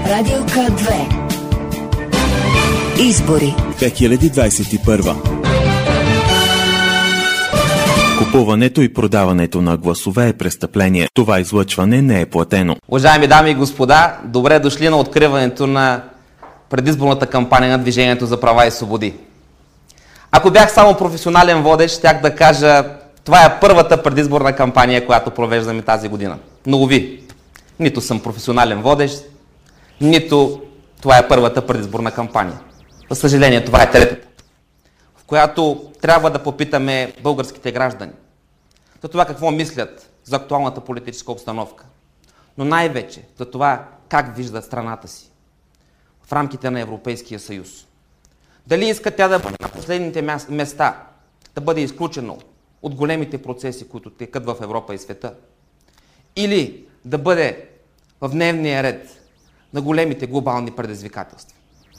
Радио К2. Избори 2021. Купуването и продаването на гласове е престъпление. Това излъчване не е платено. Уважаеми дами и господа, добре дошли на откриването на предизборната кампания на Движението за права и свободи. Ако бях само професионален водещ, щях да кажа, това е първата предизборна кампания, която провеждаме тази година. Но уви, нито съм професионален водещ, нито това е първата предизборна кампания. За съжаление, това е третата, в която трябва да попитаме българските граждани за това какво мислят за актуалната политическа обстановка, но най-вече за това как виждат страната си в рамките на Европейския съюз. Дали искат тя да бъде на последните места, да бъде изключено от големите процеси, които текат в Европа и света, или да бъде в дневния ред на големите глобални предизвикателства.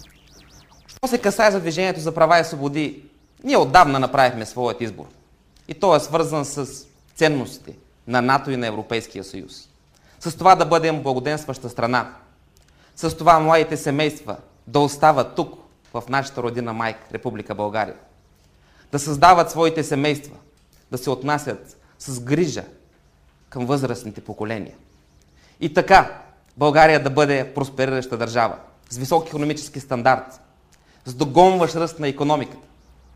Що се касае за Движението за права и свободи, ние отдавна направихме своят избор. И той е свързан с ценностите на НАТО и на Европейския съюз. С това да бъдем благоденстваща страна. С това младите семейства да остават тук, в нашата родина майка, Република България. Да създават своите семейства, да се отнасят с грижа към възрастните поколения. И така, България да бъде просперираща държава, с висок икономически стандарт, с догонващ ръст на икономиката,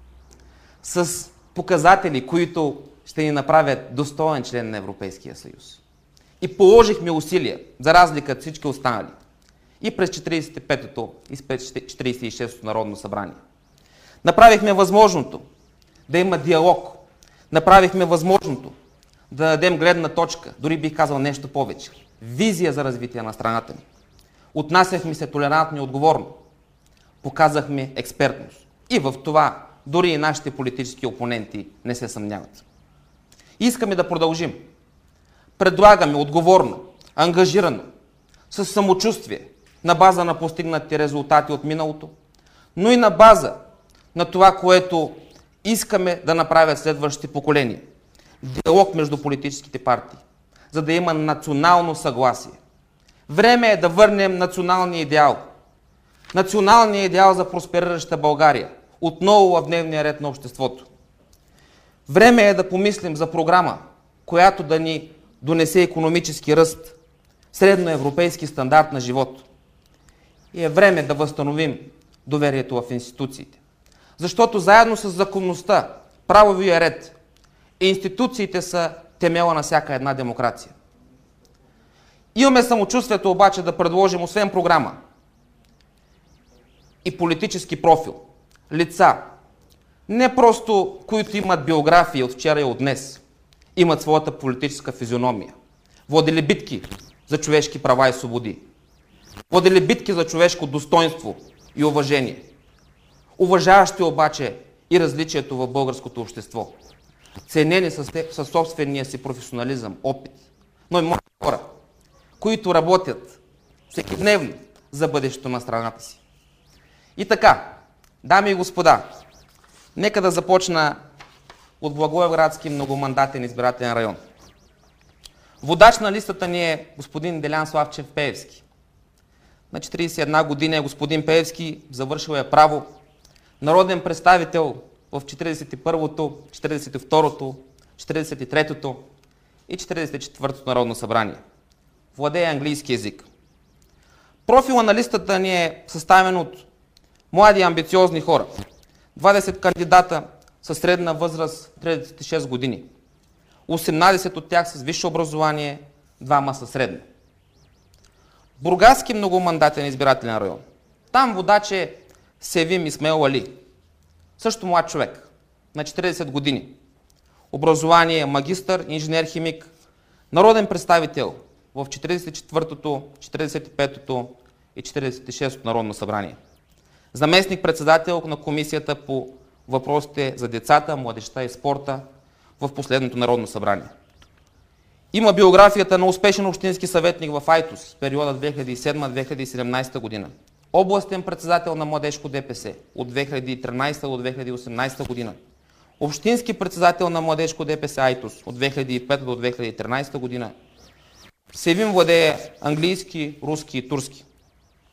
с показатели, които ще ни направят достоен член на Европейския съюз. И положихме усилия, за разлика от всички останали, и през 45-то и през 46-то Народно събрание. Направихме възможното да има диалог, направихме възможното да дадем гледна точка, дори бих казал нещо повече, визия за развитие на страната ни. Отнасяхме се толерантно и отговорно, показахме експертност. И в това дори и нашите политически опоненти не се съмняват. Искаме да продължим. Предлагаме отговорно, ангажирано, с самочувствие, на база на постигнати резултати от миналото, но и на база на това, което искаме да направят следващите поколения. Диалог между политическите партии, за да има национално съгласие. Време е да върнем националния идеал. Националния идеал за просперираща България. Отново в дневния ред на обществото. Време е да помислим за програма, която да ни донесе икономически ръст, средноевропейски стандарт на живот. И е време да възстановим доверието в институциите. Защото заедно с законността, правовия ред, институциите са темела на всяка една демокрация. Имаме самочувствието обаче да предложим освен програма и политически профил, лица, не просто които имат биографии от вчера и от днес, имат своята политическа физиономия, водили битки за човешки права и свободи, водили битки за човешко достоинство и уважение, уважаващи обаче и различието в българското общество, ценени със собствения си професионализъм, опит, но и млади хора, които работят всекидневно за бъдещето на страната си. И така, дами и господа, нека да започна от Благоевградски многомандатен избирателен район. Водач на листата ни е господин Делян Славчев Пеевски. На 41 години е господин Пеевски, завършил е право, народен представител в 41-то, 42-то, 43-то и 44-то Народно събрание. Владее английски език. Профила на листата ни е съставен от млади амбициозни хора. 20 кандидата със средна възраст 36 години. 18 от тях с висше образование, 2 със средно. Бургаски многомандатен избирателен район. Там водач е Севим Исмаил Али. Също млад човек, на 40 години. Образование магистър, инженер-химик, народен представител в 44-то, 45-то и 46-то Народно събрание. Заместник-председател на Комисията по въпросите за децата, младежта и спорта в последното Народно събрание. Има биографията на успешен общински съветник в Айтос в периода 2007-2017 година. Областен председател на Младежко ДПС от 2013 до 2018 година. Общински председател на Младежко ДПС Айтос от 2005 до 2013 година. Севим владее английски, руски и турски.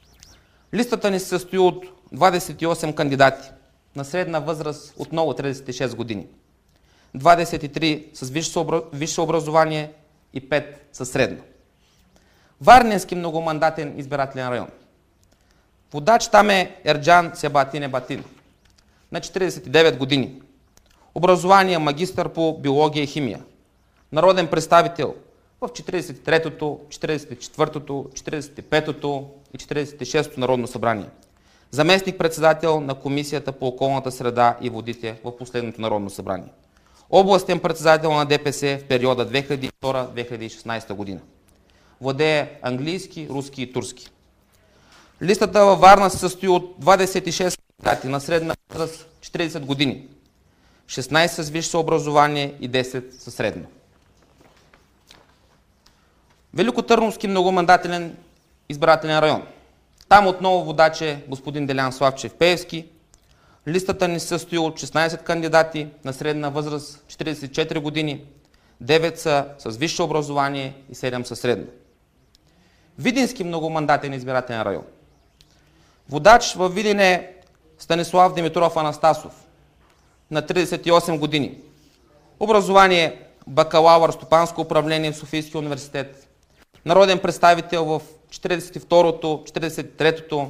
Листата ни се състои от 28 кандидати на средна възраст отново 36 години. 23 с висше образование и 5 със средно. Варненски многомандатен избирателен район. Водач там е Ерджан Себатин Ебатин, на 49 години. Образование магистър по биология и химия. Народен представител в 43-то, 44-то, 45-то и 46-то Народно събрание. Заместник-председател на Комисията по околната среда и водите в последното Народно събрание. Областен председател на ДПС в периода 2002-2016 година. Владее английски, руски и турски. Листата във Варна се състои от 26 кандидати на средна възраст 40 години. 16 с висше образование и 10 със средно. Великотърновски многомандателен избирателен район. Там отново водач е господин Делян Славчев Пеевски. Листата ни се състои от 16 кандидати на средна възраст 44 години, 9 са с висше образование и 7 са средно. Видински многомандатен избирателен район. Водач във Видин е Станислав Димитров Анастасов, на 38 години. Образование бакалавър стопанско управление в Софийския университет. Народен представител в 42-то, 43-то,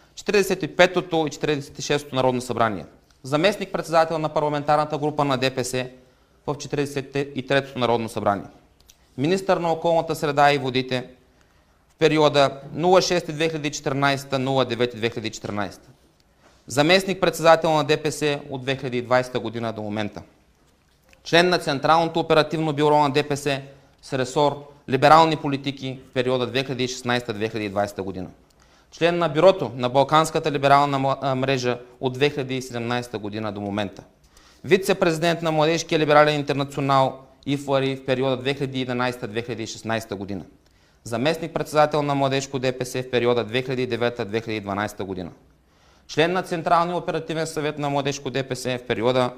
45-то и 46-то Народно събрание. Заместник председател на парламентарната група на ДПС в 43-то Народно събрание. Министър на околната среда и водите в периода 06-2014, 09-2014. Заместник председател на ДПС от 2020 година до момента. Член на Централното оперативно бюро на ДПС с ресор либерални политики в периода 2016-2020 година. Член на бюрото на Балканската либерална мрежа от 2017 година до момента. Вице-президент на Младежкия либерален интернационал ИФЛАРИ в периода 2011-2016 година. Заместник председател на Младежко ДПС в периода 2009-2012 година. Член на Централния оперативен съвет на Младежко ДПС в периода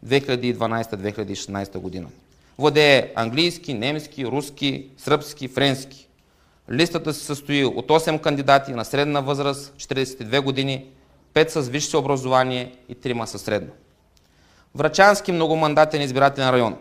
2012-2016 година. Владее английски, немски, руски, сръбски, френски. Листата се състои от 8 кандидати на средна възраст 42 години, 5 с висше образование и 3 със средно. Врачански многомандатен избирателен район.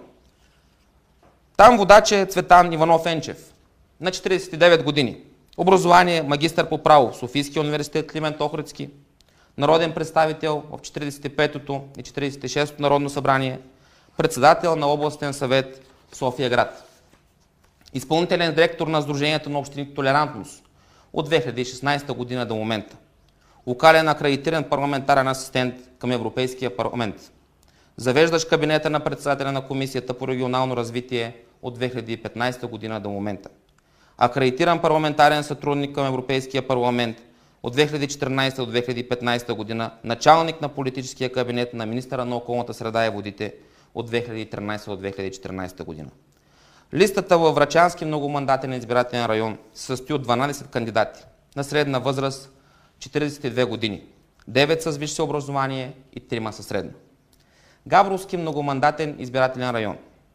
Там водач е Цветан Иванов Енчев, на 49 години. Образование магистър по право в Софийския университет Климент Охридски. Народен представител в 45-то и 46-то Народно събрание. Председател на областен съвет в София град. Изпълнителен директор на Сдружението на общините Толерантност от 2016 година до момента. Локален акредитиран парламентарен асистент към Европейския парламент. Завеждащ кабинета на председателя на Комисията по регионално развитие от 2015 година до момента. Акредитиран парламентарен сътрудник към Европейския парламент от 2014 до 2015 година, началник на политическия кабинет на министъра на околната среда и водите от 2013 до 2014 година. Листата във Врачански многомандатен избирателен район се състои от 12 кандидати на средна възраст 42 години, 9 с висше образование и 3 със средно. Габровски многомандатен избирателен район.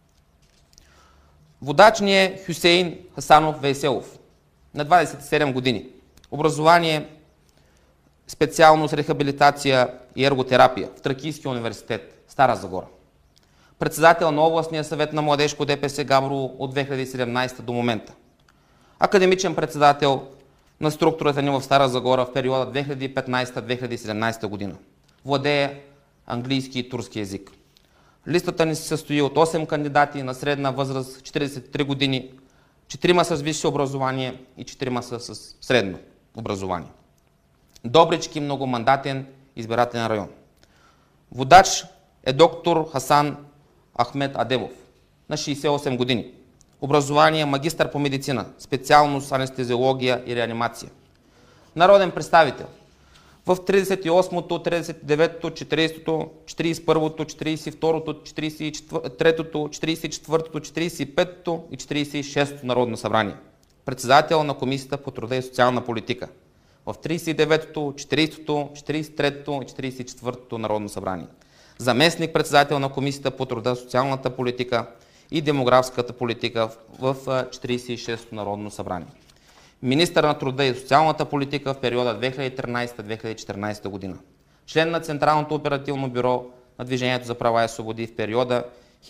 Водач ни е Хюсейн Хасанов Вейселов, на 27 години. Образование специалност рехабилитация и ерготерапия в Тракийския университет, Стара Загора. Председател на областния съвет на Младежко ДПС Габрово от 2017 до момента. Академичен председател на структурата ни в Стара Загора в периода 2015-2017 година. Владее английски и турски език. Листата ни се състои от 8 кандидати на средна възраст 43 години, 4 с висше образование и 4 са с средно образование. Добрички многомандатен избирателен район. Водач е доктор Хасан Ахмед Адемов, на 68 години. Образование магистър по медицина, специалност анестезиология и реанимация. Народен представител в 38-то, 39-то, 40-то, 41-то, 42-то, 43-то, 44-то, 45-то и 46-то Народно събрание. Председател на Комисията по труда и социална политика в 39-то, 40-то, 43-то и 44-то Народно събрание. Заместник председател на Комисията по труда, социалната политика и демографската политика в 46-то Народно събрание. министър на труда и социалната политика в периода 2013-2014 година. Член на Централното оперативно бюро на Движението за права и свободи в периода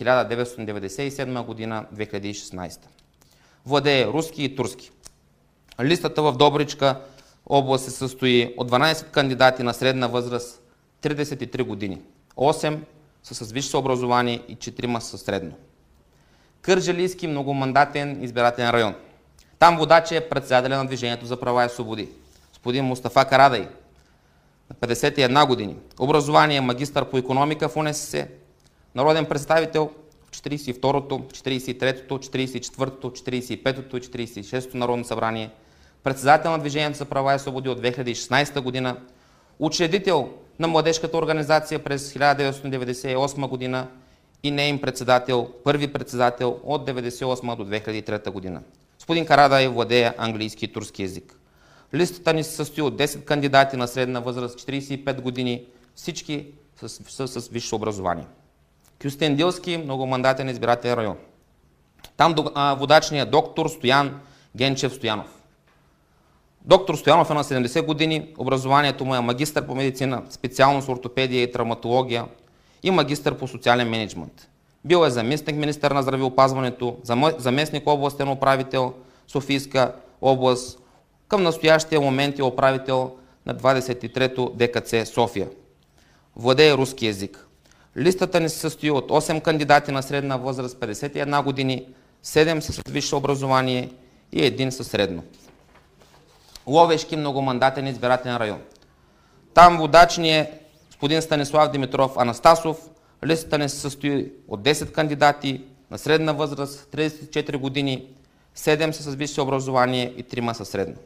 1997 година 2016. Владее руски и турски. Листата в Добричка област се състои от 12 кандидати на средна възраст 33 години. 8 са с висше образование и 4 са средно. Кърджалийски многомандатен избирателен район. Там водач е председателя на Движението за права и свободи. Господин Мустафа Карадай, на 51 години. Образование магистър по икономика в УНСС. Народен представител в 42-то, 43-то, 44-то, 45-то и 46-то Народно събрание. Председател на Движението за права и свободи от 2016 година. Учредител на младежката организация през 1998 година и неин председател, първи председател от 1998 до 2003 година. Господин Карадай владее английски и турски език. Листата ни се състои от 10 кандидати на средна възраст 45 години, всички с висше образование. Кюстендилски многомандатен избирателен район. Там водачният доктор Стоян Генчев Стоянов. Доктор Стоянов е на 70 години, образованието му е магистър по медицина, специалност ортопедия и травматология и магистър по социален мениджмънт. Бил е заместник министър на здравеопазването, заместник областен управител Софийска област, към настоящия момент е управител на 23-то ДКЦ София. Владее руски език. Листата ни се състои от 8 кандидати на средна възраст 51 години, 7 са с висше образование и 1 със средно. Ловешки многомандатен избирателен район. Там водач ни е господин Станислав Димитров Анастасов. Листата ни се състои от 10 кандидати на средна възраст 34 години, 7 са с висше образование и 3 са средно.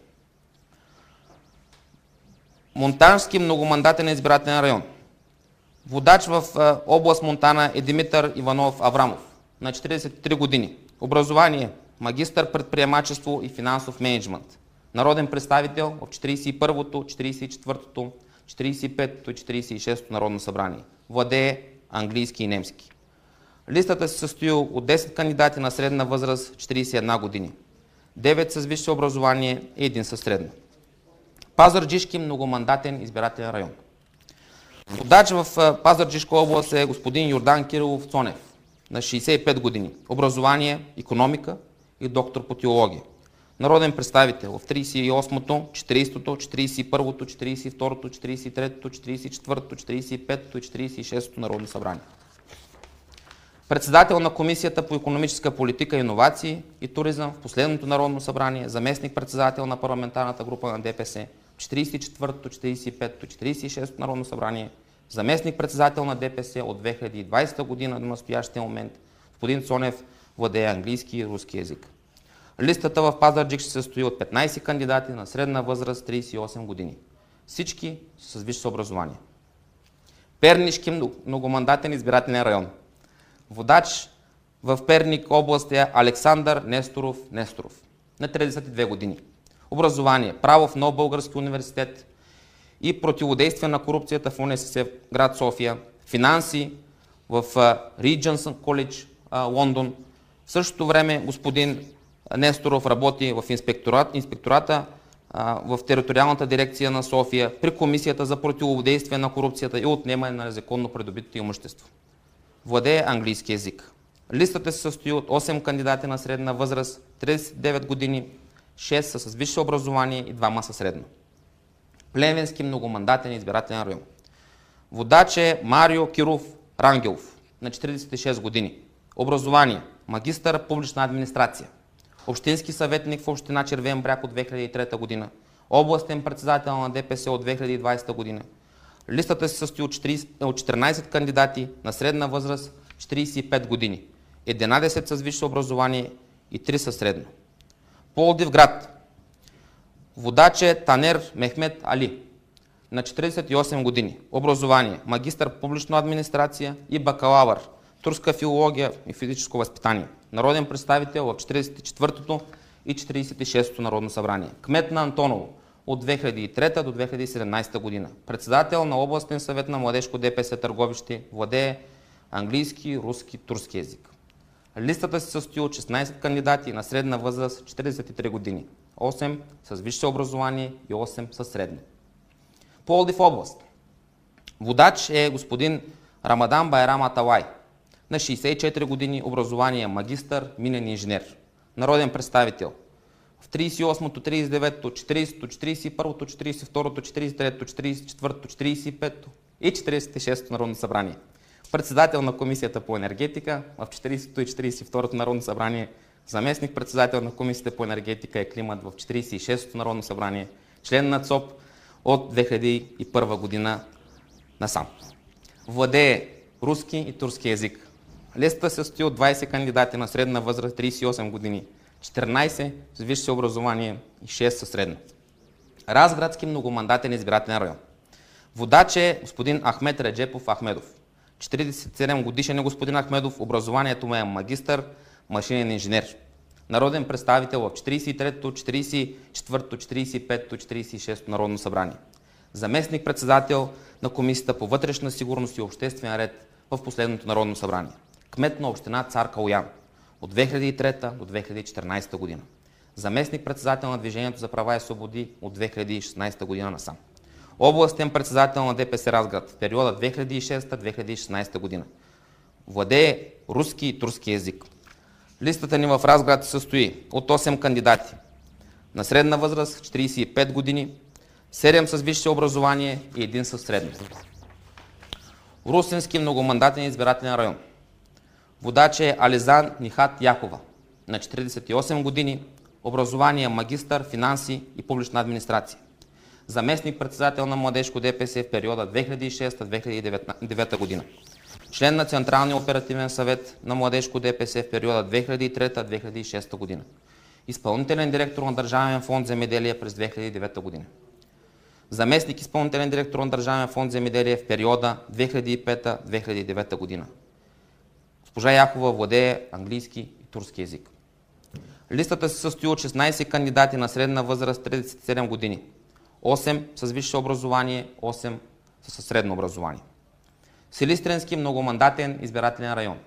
Монтански многомандатен избирателен район. Водач в област Монтана е Димитър Иванов Аврамов, на 43 години. Образование – магистър предприемачество и финансов мениджмънт. Народен представител в 41-то, 44-то, 45-то и 46-то Народно събрание. Владее английски и немски. Листата се състои от 10 кандидати на средна възраст 41 години. 9 с висше образование и 1 със средно. Пазарджишки многомандатен избирателен район. Водач в Пазарджишка област е господин Йордан Кирилов Цонев, на 65 години. Образование, икономика и доктор по теология. Народен представител в 38-то, 40-то, 41-то, 42-то, 43-то, 44-то, 45-то и 46-то Народно събрание. Председател на Комисията по икономическа политика, иновации и туризъм в последното Народно събрание, заместник председател на парламентарната група на ДПС, 44-то, 45-то, 46-то Народно събрание, заместник председател на ДПС от 2020 година до настоящия момент. Господин Цонев владее английски и руски език. Листата в Пазарджик ще се състои от 15 кандидати на средна възраст 38 години. Всички с висше образование. Пернишки многомандатен избирателен район. Водач в Перник област е Александър Несторов Несторов, на 32 години. Образование – право в Нов български университет и противодействие на корупцията в УНСС в град София, финанси в Regents College Лондон. В същото време господин Несторов работи в инспектората в териториалната дирекция на София при Комисията за противодействие на корупцията и отнемане на незаконно придобитото имущество. Владее английски език. Листата се състои от 8 кандидати на средна възраст, 39 години, 6 са с висше образование и 2 са средно. Плевенски многомандатен избирателен район. Водач е Марио Киров Рангелов, на 46 години. Образование – магистър публична администрация. Общински съветник в община Червен бряг от 2003 година. Областен председател на ДПС от 2020 година. Листата се състои от 14 кандидати на средна възраст 45 години. 11 с висше образование и 3 са средно. Пловдив град. Водач е Танер Мехмед Али, на 48 години. Образование – магистър публична администрация и бакалавър турска филология и физическо възпитание. Народен представител в 44-то и 46-то Народно събрание. Кмет на Антоново от 2003 до 2017 година. Председател на областен съвет на младежко ДПС Търговище. Владее английски, руски, турски език. Листата се състои от 16 кандидати на средна възраст 43 години. 8 с висше образование и 8 с средно. Пловдив област. Водач е господин Рамадан Байрам Аталай. На 64 години, образование магистър, минен инженер. Народен представител в 38-то, 39-то, 40-то, 41-то, 42-то, 43-то, 44-то, 45-то и 46-то Народно събрание. Председател на Комисията по енергетика в 40-то и 42-то Народно събрание. Заместник председател на Комисията по енергетика и климат в 46-то Народно събрание. Член на ЦОП от 2001 година насам. Владее руски и турски език. Листата се състои от 20 кандидати на средна възраст 38 години, 14 с висше образование и 6 със средно. Разградски многомандатен избирателен район. Водач е господин Ахмед Реджепов Ахмедов. 47 годишен е господин Ахмедов, образованието му е магистър, машинен инженер. Народен представител в 43-то, 44-то, 45-то, 46-то Народно събрание. Заместник председател на Комисията по вътрешна сигурност и обществен ред в последното Народно събрание. Кмет на община Цар Калоян от 2003 до 2014 година. Заместник председател на Движението за права и свободи от 2016 година насам. Областен председател на ДПС Разград в периода 2006-2016 година. Владее руски и турски език. Листата ни в Разград се състои от 8 кандидати на средна възраст 45 години, 7 с висше образование и 1 със средно. Русенски многомандатен избирателен район. Водач е Ализан Нихат Яхова на 48 години, образование магистър, финанси и публична администрация. Заместник председател на Младежко ДПС в периода 2006-2009 година. Член на Централния оперативен съвет на Младежко ДПС в периода 2003-2006 година. Изпълнителен директор на Държавен фонд земеделие през 2009 година. Заместник изпълнителен директор на Държавен фонд земеделие в периода 2005-2009 година. Госпожа Яхова владее английски и турски език. Листата се състои от 16 кандидати на средна възраст 37 години. 8 с висше образование, 8 със средно образование. Силистренски многомандатен избирателен район.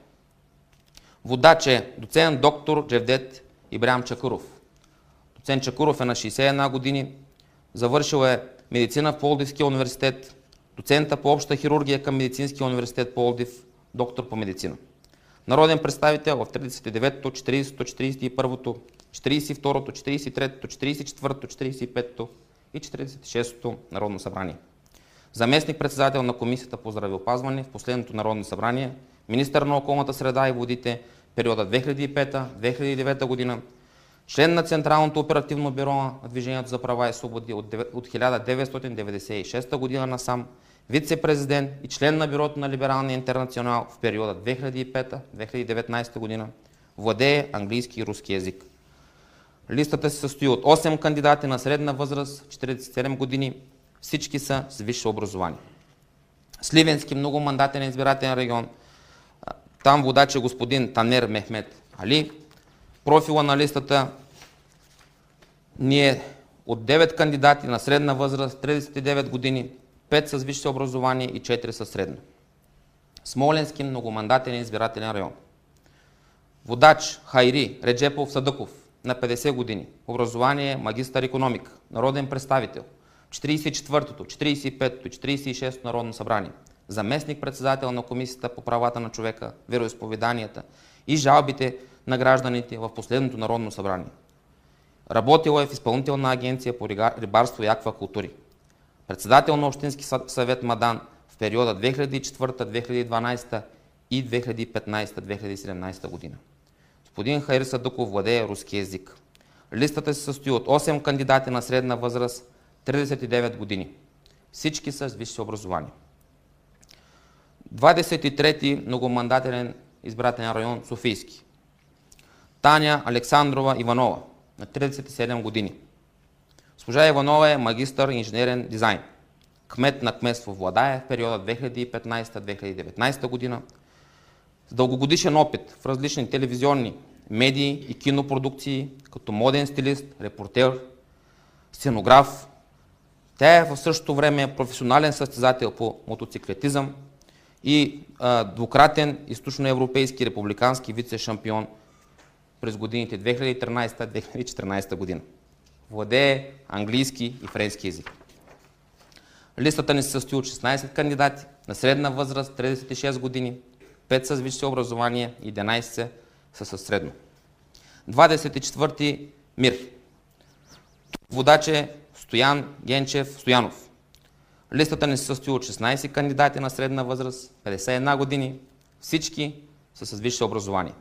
Водач е доцент доктор Джевдет Ибрям Чакъров. Доцент Чакъров е на 61 години, завършил е медицина в Пловдивския университет, доцента по обща хирургия към Медицинския университет Пловдив, доктор по медицина. Народен представител в 39-то, 40-то, 41-то, 42-то, 43-то, 44-то, 45-то и 46-то Народно събрание. Заместник председател на Комисията по здравеопазване в последното Народно събрание, министър на околната среда и водите в периода 2005-2009 година, член на Централното оперативно бюро на Движението за права и свободи от 1996 година насам, вице-президент и член на бюрото на Либералния интернационал в периода 2005-2019 година, владее английски и руски език. Листата се състои от 8 кандидати на средна възраст, 47 години, всички са с висше образование. Сливенски многомандатен избирателен район, там водач е господин Танер Мехмед Али. Профила на листата ни е от 9 кандидати на средна възраст, 39 години, 5 с висше образование и 4 със средно. Смоленски многомандатен избирателен район. Водач Хайри Реджепов Садъков на 50 години, образование магистър икономик, народен представител, 44-то, 45-то и 46-то Народно събрание, заместник председател на Комисията по правата на човека, вероизповеданията и жалбите на гражданите в последното Народно събрание. Работил е в Изпълнителна агенция по рибарство и аквакултури. Председател на Общински съвет Мадан в периода 2004-2012 и 2015-2017 година. Господин Хайри Садъков владее руски език. Листата се състои от 8 кандидати на средна възраст, 39 години. Всички са с висше образование. 23-ти многомандателен избирателен район Софийски. Таня Александрова Иванова на 37 години. Госпожа Иванова е магистър инженерен дизайн. Кмет на кметство Владая в периода 2015-2019 година. С дългогодишен опит в различни телевизионни, медии и кинопродукции, като моден стилист, репортер, сценограф. Тя е в същото време професионален състезател по мотоциклетизъм и двукратен източноевропейски републикански вице-шампион през годините 2013-2014 година. владее английски и френски език. Листата ни се състои от 16 кандидати на средна възраст 36 години, 5 с висше образование и 11 са със средно. 24 МИР. Водач е Стоян Генчев Стоянов. Листата ни се състои от 16 кандидати на средна възраст 51 години, всички са с висше образование.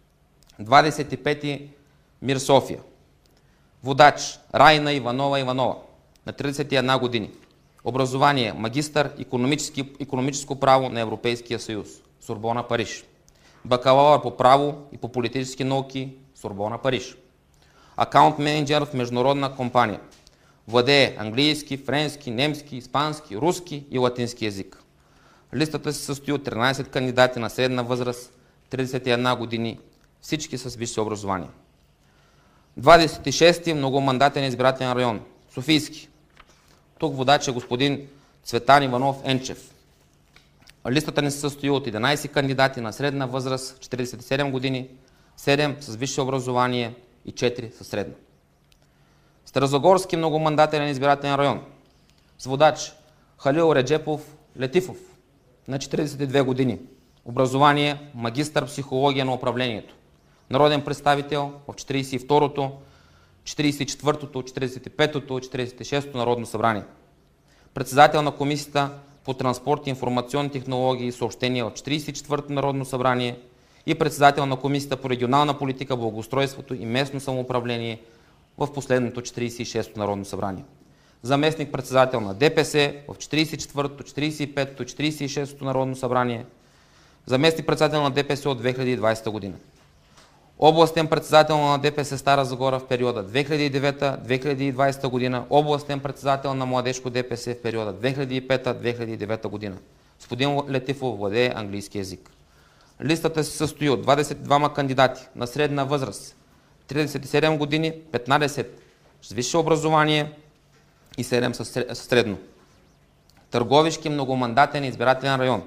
25 МИР София. Водач Райна Иванова Иванова на 31 години. Образование магистър икономическо право на Европейския съюз, Сорбона Париж. Бакалавър по право и по политически науки, Сорбона Париж. Акаунт менеджер в международна компания. Владее английски, френски, немски, испански, руски и латински език. Листата се състои от 13 кандидати на средна възраст 31 години, всички с висше образование. 26-ти многомандатен избирателен район, Софийски. Тук водач е господин Цветан Иванов Енчев. Листата ни се състои от 11 кандидати на средна възраст 47 години, 7 с висше образование и 4 със средно. Старозагорски многомандателен избирателен район с водач Халил Реджепов Летифов на 42 години. Образование магистър психология на управлението. Народен представител в 42-то, 44-то, 45-то, 46-то Народно събрание. Председател на Комисията по транспорт, информационни технологии и съобщения в 44-то Народно събрание и председател на Комисията по регионална политика, благоустройството и местно самоуправление в последното 46-то Народно събрание. Заместник председател на ДПС в 44-то, 45-то, 46-то Народно събрание. Заместник председател на ДПС от 2020 година. Областен председател на ДПС Стара Загора в периода 2009-2020 година, областен председател на Младежко ДПС в периода 2005-2009 година. Господин Летифов владее английски език. Листата се състои от 22 кандидати на средна възраст 37 години, 15 с висше образование и 7 със средно. Търговишки многомандатен избирателен район.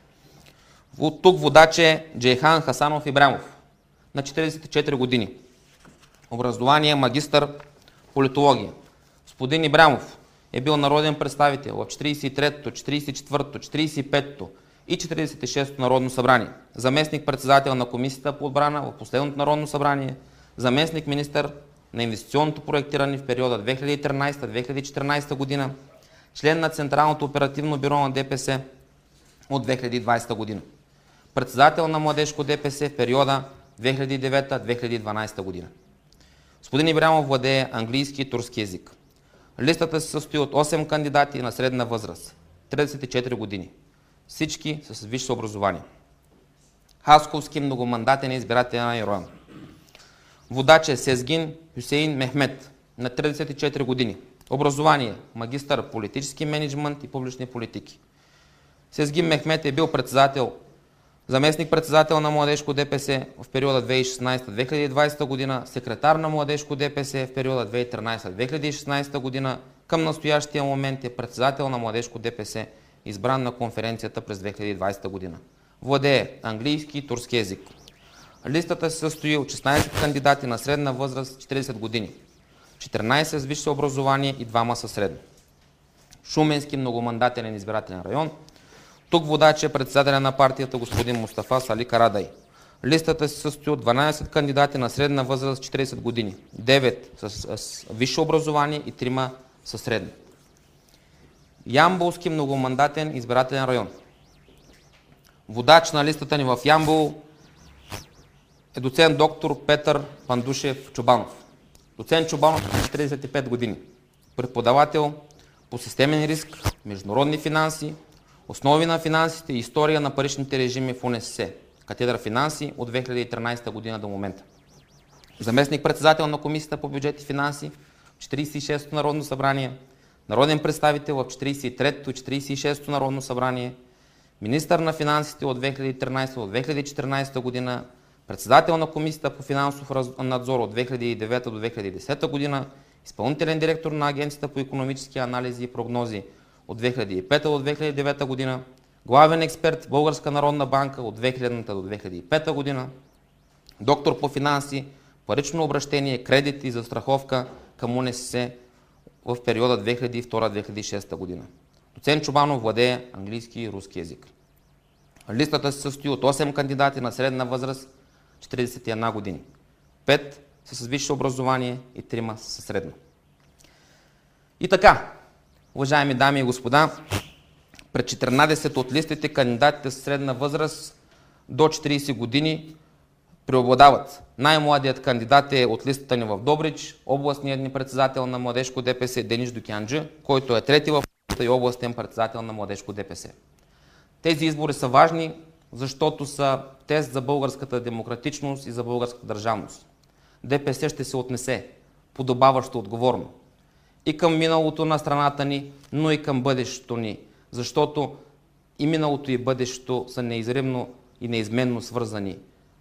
Тук водач е Джейхан Хасанов Ибрямов на 44 години. Образование магистър политология. Господин Ибрямов е бил народен представител в 43-то, 44-то, 45-то и 46-то Народно събрание. Заместник председател на Комисията по отбрана в последното Народно събрание. Заместник министър на инвестиционното проектиране в периода 2013-2014 година. Член на Централното оперативно бюро на ДПС от 2020 година. Председател на Младежко ДПС в периода 2009-2012 година. Господин Ибрямов владее английски и турски език. Листата се състои от 8 кандидати на средна възраст, 34 години. Всички с висше образование. Хасковски многомандатен избирателен район. Водач е Сезгин Хюсейн Мехмет на 34 години. Образование магистър политически мениджмънт и публични политики. Сезгин Мехмет е бил заместник председател на Младежко ДПС в периода 2016-2020 година, секретар на Младежко ДПС в периода 2013-2016 година, към настоящия момент е председател на Младежко ДПС, избран на конференцията през 2020 година. Владее английски и турски език. Листата се състои от 16 кандидати на средна възраст 40 години, 14 с висше образование и 2 със средно. Шуменски многомандателен избирателен район. Тук водач е председателя на партията господин Мустафа Сали Карадай. Листата се състои от 12 кандидати на средна възраст 40 години, 9 с висше образование и 3 със средно. Ямболски многомандатен избирателен район. Водач на листата ни в Ямбол е доцент доктор Петър Пандушев Чобанов. Доцент Чобанов е 35 години. Преподавател по системен риск, международни финанси, основи на финансите и история на паричните режими в УНСС. Катедра финанси от 2013 година до момента. Заместник председател на Комисията по бюджет и финанси в 46-то Народно събрание, народен представител в 43-то и 46-то Народно събрание, министър на финансите от 2013 до 2014 година, председател на Комисията по финансов надзор от 2009 до 2010 година, изпълнителен директор на Агенцията по икономически анализи и прогнози от 2005 до 2009 година, главен експерт в Българска народна банка от 2000 до 2005 година, доктор по финанси, парично обращение, кредит и застраховка към УНСС в периода 2002-2006 година. Доцент Чобанов владее английски и руски език. Листата се състои от 8 кандидати на средна възраст 41 години. 5 са с висше образование и 3 са със средно. И така, уважаеми дами и господа, пред 14 от листите кандидатите с средна възраст до 40 години преобладават. Най-младият кандидат е от листата ни в Добрич, областният ни председател на Младежко ДПС Денис Дукянджи, който е трети в листата и областен председател на Младежко ДПС. Тези избори са важни, защото са тест за българската демократичност и за българската държавност. ДПС ще се отнесе подобаващо отговорно и към миналото на страната ни, но и към бъдещето ни, защото и миналото и бъдещето са неизривно и неизменно свързани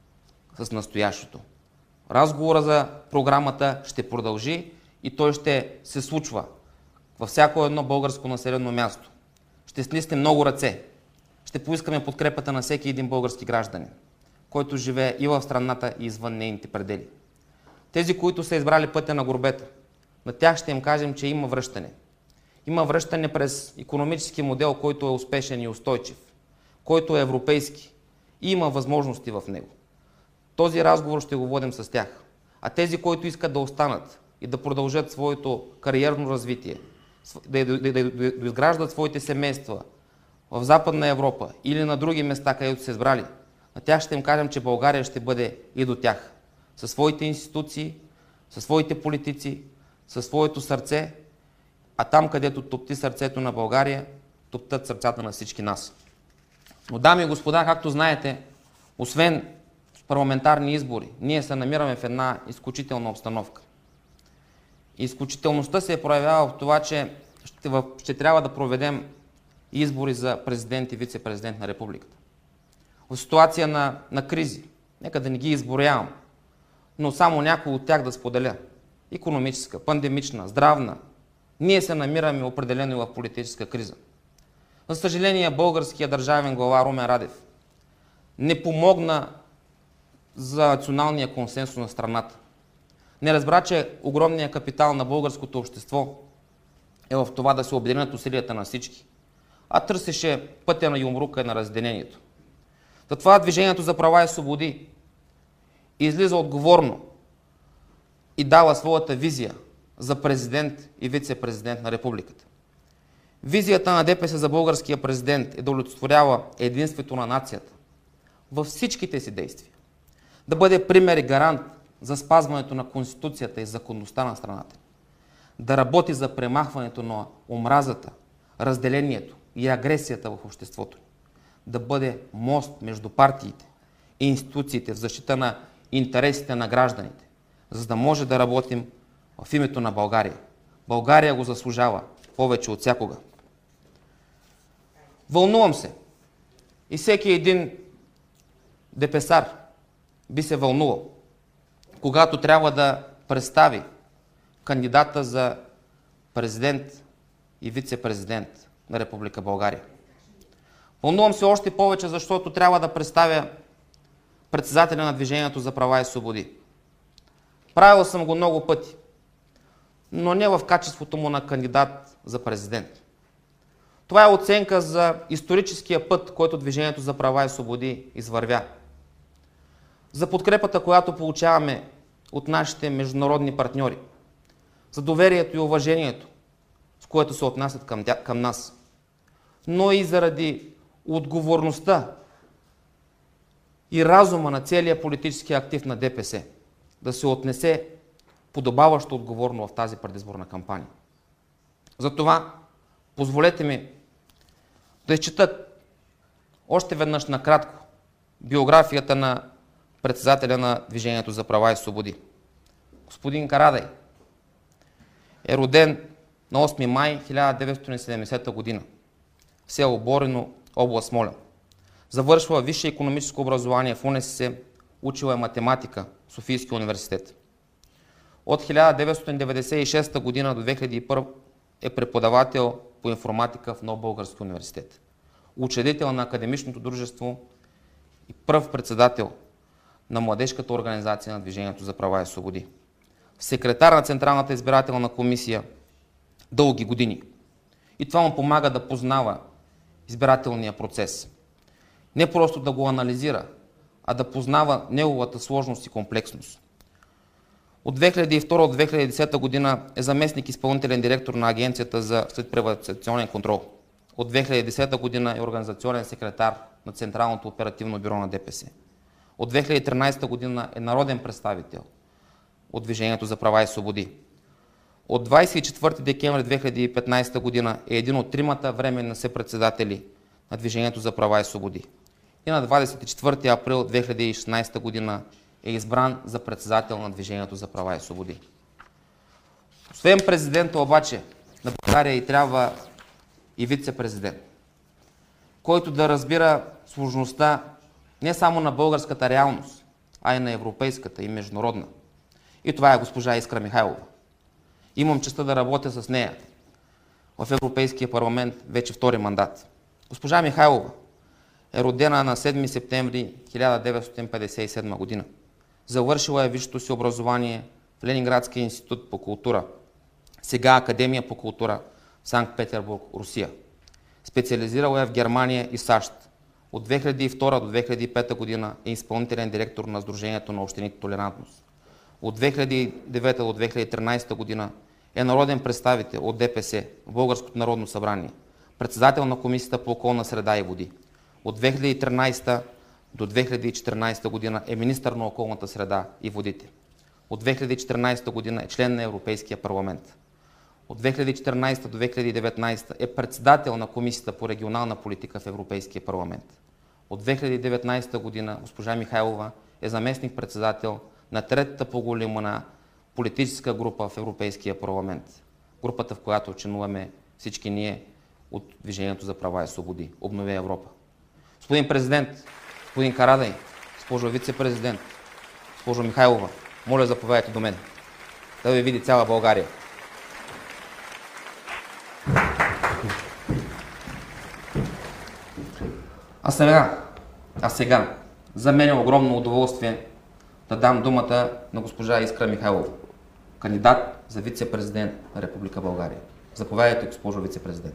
с настоящето. Разговора за програмата ще продължи и той ще се случва във всяко едно българско населено място. Ще стиснем много ръце. Ще поискаме подкрепата на всеки един български гражданин, който живее и в страната и извън нейните предели. Тези, които са избрали пътя на гробета, на тях ще им кажем, че има връщане. Има връщане през икономически модел, който е успешен и устойчив, който е европейски и има възможности в него. Този разговор ще го водим с тях. А тези, които искат да останат и да продължат своето кариерно развитие, да изграждат своите семейства в Западна Европа или на други места, където са избрали, на тях ще им кажем, че България ще бъде и до тях. Със своите институции, със своите политици, със своето сърце, а там, където топти сърцето на България, топтят сърцата на всички нас. Но, дами и господа, както знаете, освен парламентарни избори, ние се намираме в една изключителна обстановка. Изключителността се проявява в това, че ще трябва да проведем избори за президент и вице-президент на републиката. В ситуация на кризи, нека да не ги изброявам, но само някои от тях да споделя. Икономическа, пандемична, здравна. Ние се намираме определено и в политическа криза. За съжаление, българският държавен глава Румен Радев не помогна за националния консенсус на страната. Не разбра, че огромният капитал на българското общество е в това да се обединят усилията на всички, а търсеше пътя на юмрука и на разединението. Затова Движението за права и свободи излиза отговорно и дава своята визия за президент и вице-президент на републиката. Визията на ДПС за българския президент е да олицетворява единството на нацията във всичките си действия. Да бъде пример и гарант за спазването на Конституцията и законността на страната. Да работи за премахването на омразата, разделението и агресията в обществото. Да бъде мост между партиите и институциите в защита на интересите на гражданите, за да може да работим в името на България. България го заслужава повече от всякога. Вълнувам се. И всеки един депесар би се вълнувал, когато трябва да представи кандидата за президент и вице-президент на Република България. Вълнувам се още повече, защото трябва да представя председателя на Движението за права и свободи. Правил съм го много пъти, но не в качеството му на кандидат за президент. Това е оценка за историческия път, който Движението за права и свободи извървя. За подкрепата, която получаваме от нашите международни партньори. За доверието и уважението, с което се отнасят към нас. Но и заради отговорността и разума на целия политически актив на ДПС да се отнесе подобаващо отговорно в тази предизборна кампания. Затова позволете ми да изчета още веднъж накратко биографията на председателя на Движението за права и свободи. Господин Карадайъ е роден на 8 май 1970 година в село Борино, област Смолян. Завършва висше икономическо образование в УНСС, учила е математика в Софийския университет. От 1996 година до 2001 е преподавател по информатика в Нов български университет. Учредител на Академичното дружество и пръв председател на Младежката организация на Движението за права и свободи. секретар на Централната избирателна комисия дълги години. И това му помага да познава избирателния процес. Не просто да го анализира, а да познава неговата сложност и комплексност. От 2002 до 2010 година е заместник изпълнителен директор на Агенцията за следприватизационен контрол. От 2010 година е организационен секретар на Централното оперативно бюро на ДПС. От 2013 година е народен представител от Движението за права и свободи. От 24 декември 2015 година е един от тримата временни съпредседатели на Движението за права и свободи. И на 24 април 2016 година е избран за председател на Движението за права и свободи. Освен президента обаче на България и трябва и вице-президент, който да разбира сложността не само на българската реалност, а и на европейската и международна. И това е госпожа Искра Михайлова. Имам честта да работя с нея в Европейския парламент вече втори мандат. Госпожа Михайлова е родена на 7 септември 1957 година. Завършила е висшето си образование в Ленинградския институт по култура, сега Академия по култура в Санкт-Петербург, Русия. Специализирала е в Германия и САЩ. От 2002 до 2005 година е изпълнителен директор на Сдружението на общините Толерантност. От 2009 до 2013 година е народен представител от ДПС в Българското народно събрание, председател на Комисията по околна среда и води. От 2013 до 2014 година е министър на околната среда и водите. От 2014 година е член на Европейския парламент. От 2014 до 2019 е председател на Комисията по регионална политика в Европейския парламент. От 2019 година госпожа Михайлова е заместник-председател на третата по големина политическа група в Европейския парламент. Групата, в която членуваме всички ние от Движението за права и свободи. Обнови Европа. Господин президент, господин Карадайъ, госпожо вице-президент, госпожо Михайлова, моля заповядайте до мен. Да ви види цяла България. А сега, за мен е огромно удоволствие да дам думата на госпожа Искра Михайлова, кандидат за вице-президент на Република България. Заповядайте, госпожо вице-президент.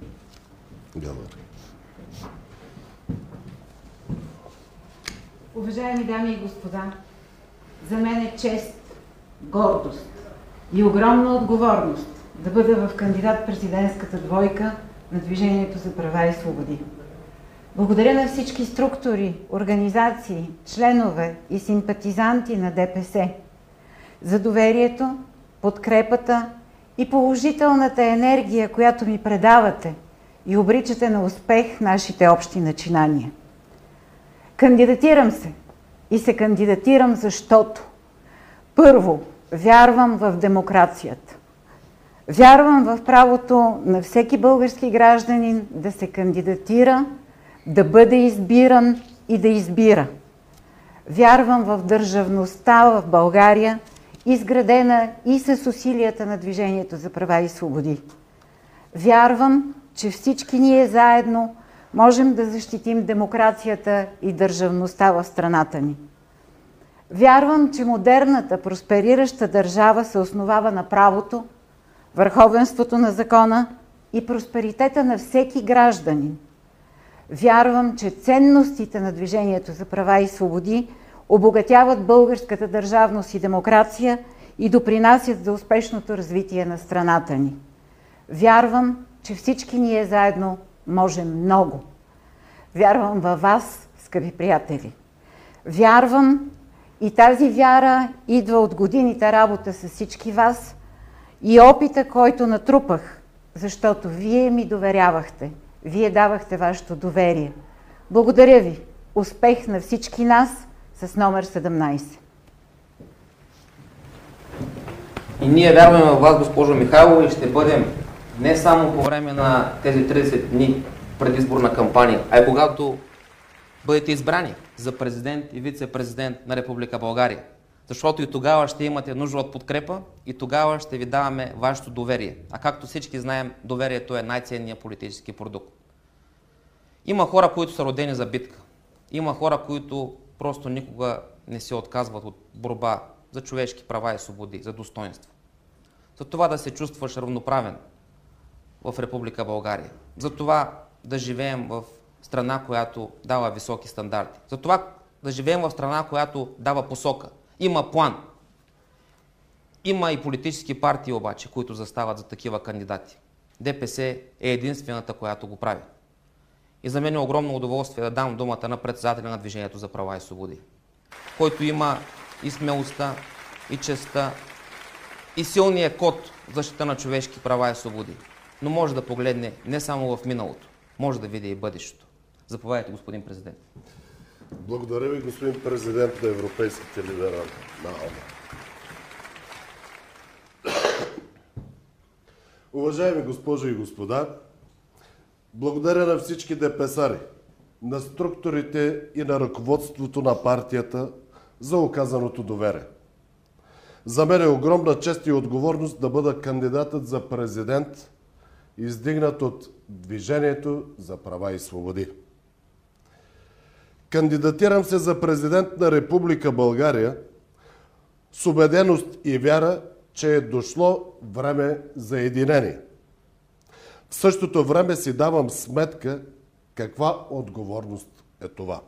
Уважаеми дами и господа, за мен е чест, гордост и огромна отговорност да бъда в кандидат-президентската двойка на Движението за права и свободи. Благодаря на всички структури, организации, членове и симпатизанти на ДПС за доверието, подкрепата и положителната енергия, която ми предавате и обричате на успех нашите общи начинания. Кандидатирам се и се кандидатирам, защото първо, вярвам в демокрацията. Вярвам в правото на всеки български гражданин да се кандидатира, да бъде избиран и да избира. Вярвам в държавността в България, изградена и с усилията на Движението за права и свободи. Вярвам, че всички ние заедно можем да защитим демокрацията и държавността в страната ни. Вярвам, че модерната, просперираща държава се основава на правото, върховенството на закона и просперитета на всеки гражданин. Вярвам, че ценностите на Движението за права и свободи обогатяват българската държавност и демокрация и допринасят за успешното развитие на страната ни. Вярвам, че всички ние заедно можем много. Вярвам във вас, скъпи приятели. Вярвам и тази вяра идва от годините работа с всички вас и опита, който натрупах, защото вие ми доверявахте. Вие давахте вашето доверие. Благодаря ви. Успех на всички нас с номер 17. И ние вярваме в вас, госпожо Михайлова, и ще бъдем не само по време на тези 30 дни предизборна кампания, а и когато бъдете избрани за президент и вице-президент на Република България. Защото и тогава ще имате нужда от подкрепа и тогава ще ви даваме вашето доверие. А както всички знаем, доверието е най-ценният политически продукт. Има хора, които са родени за битка. Има хора, които просто никога не се отказват от борба за човешки права и свободи, за достоинство. За това да се чувстваш равноправен в Република България. За това да живеем в страна, която дава високи стандарти. За това да живеем в страна, която дава посока. Има план. Има и политически партии обаче, които застават за такива кандидати. ДПС е единствената, която го прави. И за мен е огромно удоволствие да дам думата на председателя на Движението за права и свободи, който има и смелостта, и честта, и силния код в защита на човешки права и свободи. Но може да погледне не само в миналото, може да види и бъдещето. Заповядайте, господин президент. Благодаря ви, господин президент на европейските лидера на ООН. Уважаеми госпожи и господа, благодаря на всички депесари, на структурите и на ръководството на партията за оказаното доверие. За мен е огромна чест и отговорност да бъда кандидатът за президент, издигнат от Движението за права и свободи. Кандидатирам се за президент на Република България с убеденост и вяра, че е дошло време за единение. В същото време си давам сметка каква отговорност е това.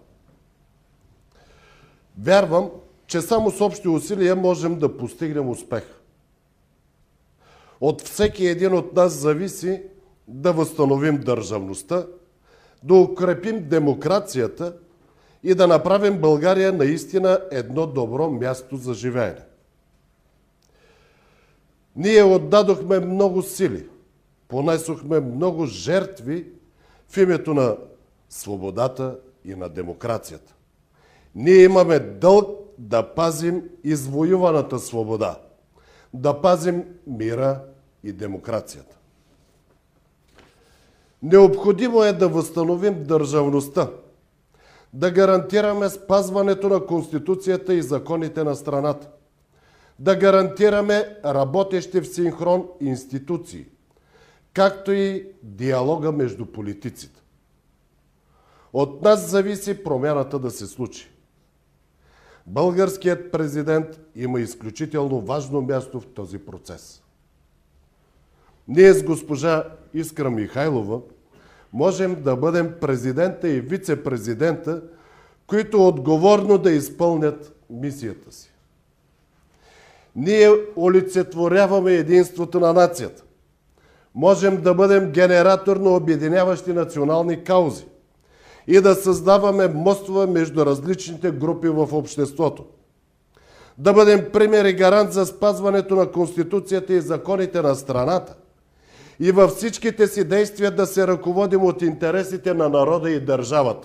Вярвам, че само с общи усилия можем да постигнем успех. От всеки един от нас зависи да възстановим държавността, да укрепим демокрацията и да направим България наистина едно добро място за живеене. Ние отдадохме много сили, понесохме много жертви в името на свободата и на демокрацията. Ние имаме дълг да пазим извоюваната свобода, да пазим мира и демокрацията. Необходимо е да възстановим държавността, да гарантираме спазването на Конституцията и законите на страната, да гарантираме работещи в синхрон институции, както и диалога между политиците. От нас зависи промяната да се случи. Българският президент има изключително важно място в този процес. Ние с госпожа Искра Михайлова можем да бъдем президента и вице-президента, които отговорно да изпълнят мисията си. Ние олицетворяваме единството на нацията. Можем да бъдем генератор на обединяващи национални каузи и да създаваме мостове между различните групи в обществото. Да бъдем пример и гарант за спазването на Конституцията и законите на страната и във всичките си действия да се ръководим от интересите на народа и държавата.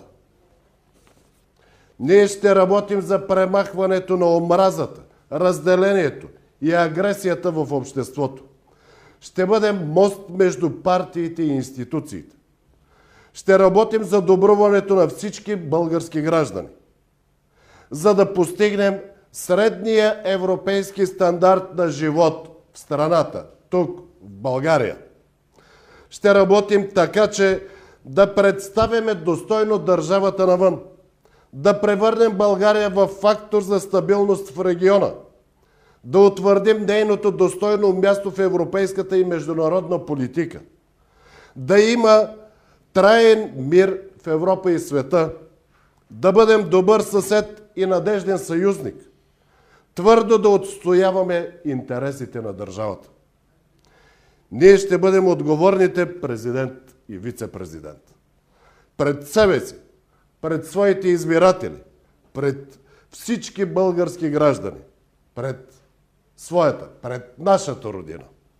Ние ще работим за премахването на омразата, разделението и агресията в обществото. Ще бъдем мост между партиите и институциите. Ще работим за добруването на всички български граждани, за да постигнем средния европейски стандарт на живот в страната, тук, в България. Ще работим така, че да представяме достойно държавата навън, да превърнем България в фактор за стабилност в региона, да утвърдим нейното достойно място в европейската и международна политика, да има траен мир в Европа и света, да бъдем добър съсед и надежден съюзник, твърдо да отстояваме интересите на държавата. Ние ще бъдем отговорните президент и вице-президент. Пред себе си, пред своите избиратели, пред всички български граждани, пред своята, пред нашата родина.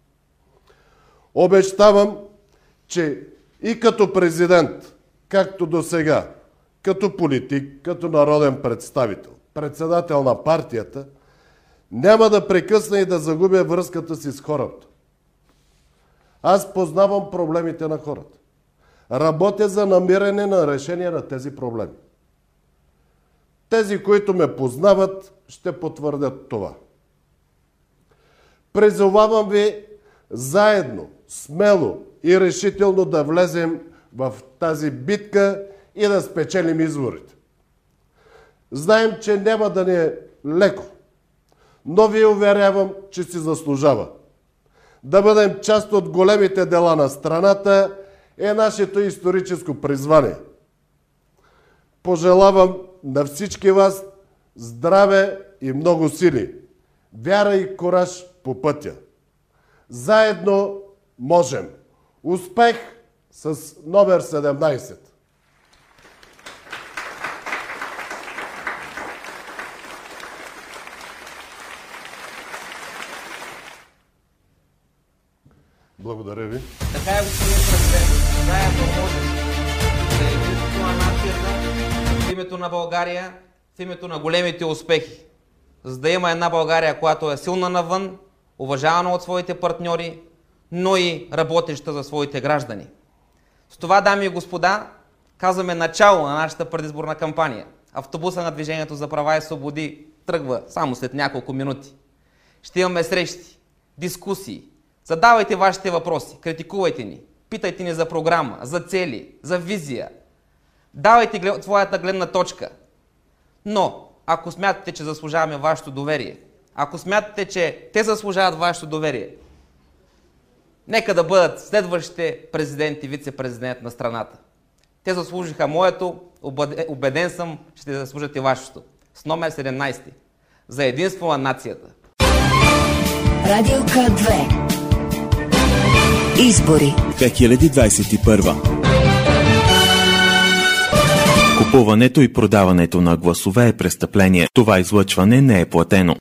Обещавам, че и като президент, както до сега, като политик, като народен представител, председател на партията, няма да прекъсна и да загубя връзката си с хората. Аз познавам проблемите на хората. Работя за намиране на решение на тези проблеми. Тези, които ме познават, ще потвърдят това. Призовавам ви заедно, смело и решително да влезем в тази битка и да спечелим изборите. Знаем, че няма да ни е леко. но ви уверявам, че си заслужава. Да бъдем част от големите дела на страната е нашето историческо призвание. Пожелавам на всички вас здраве и много сили, вяра и кураж по пътя. Заедно можем! Успех с номер 17! Благодаря ви. Така е, господин президент. Заедно можем. За единството на нацията, в името на България, в името на големите успехи. За да има една България, която е силна навън, уважавана от своите партньори, но и работеща за своите граждани. С това, дами и господа, казваме начало на нашата предизборна кампания. Автобуса на Движението за права и свободи тръгва само след няколко минути. Ще имаме срещи, дискусии. Задавайте вашите въпроси, критикувайте ни, питайте ни за програма, за цели, за визия. Давайте твоята гледна точка. Но, ако смятате, че заслужаваме вашето доверие, ако смятате, че те заслужават вашето доверие, нека да бъдат следващите президент и вице-президент на страната. Те заслужиха моето, убеден съм, че ще заслужат и вашето. С номер 17. За единство на нацията. Радио К2. Избори 2021. Купуването и продаването на гласове е престъпление. Това излъчване не е платено.